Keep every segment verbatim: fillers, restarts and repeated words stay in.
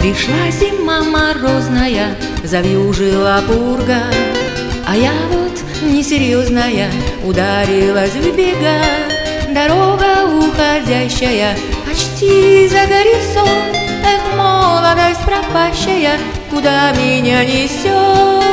Пришла зима морозная, завьюжила пурга, а я вот несерьезная ударилась в бега. Дорога уходящая почти за горизонт, эх, молодость пропащая, куда меня несет?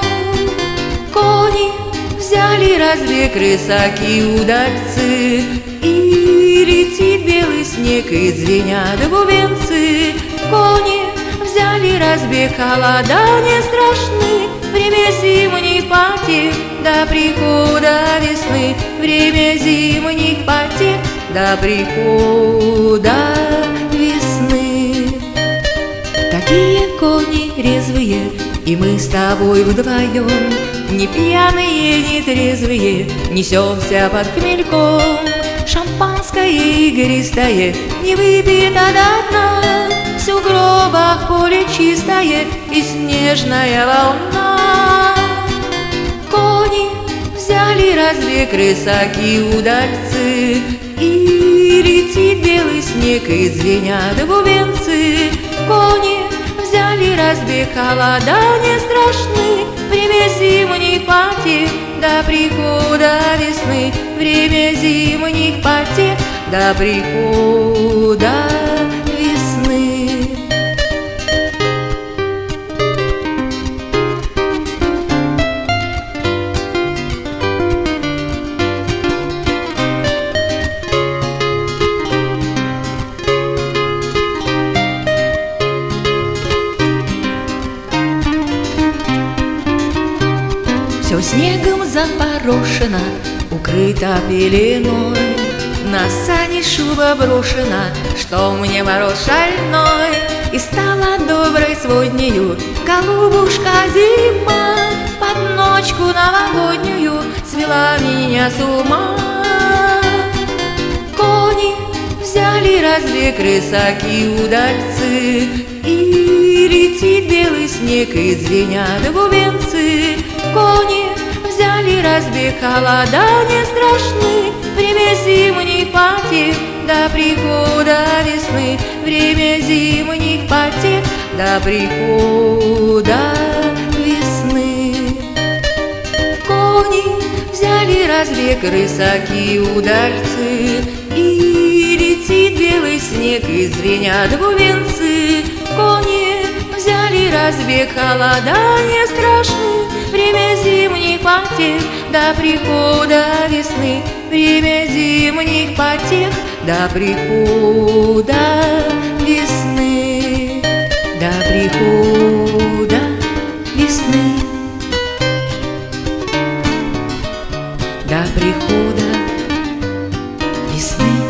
Кони взяли разве крысаки удальцы, и летит белый снег, и звенят бубенцы. Кони взяли разве холода не страшны, время зимних потех до прихода весны, время зимних потех до прихода весны. Такие кони резвые, и мы с тобой вдвоем, не пьяные, не трезвые, несемся под хмельком. Шампанское игристое не выпито до дна, в сугробах поле чистое и снежная волна. Кони взяли разве крысаки удальцы, и летит белый снег, и звенят бубенцы. Кони взяли разве холода не страшны, время зимних потех до прихода весны, время зимних потех до прихода весны. Все снегом запорошено, укрыто пеленой, на сани шуба брошена, что мне мороз шальной. И стала доброй своднею голубушка зима, под ночку новогоднюю свела меня с ума. Кони взяли разве крысаки удальцы, и летит белый снег, и звенят бубенцы. Кони взяли разве холода не страшны, время зимних потех до прихода весны, время зимних потех до прихода весны. Кони взяли разве крысаки удальцы, и летит белый снег, и звенят бубенцы. Кони взяли разве холода не страшны, время зимних потех до прихода весны, время зимних потех до прихода весны, до прихода весны, до прихода весны.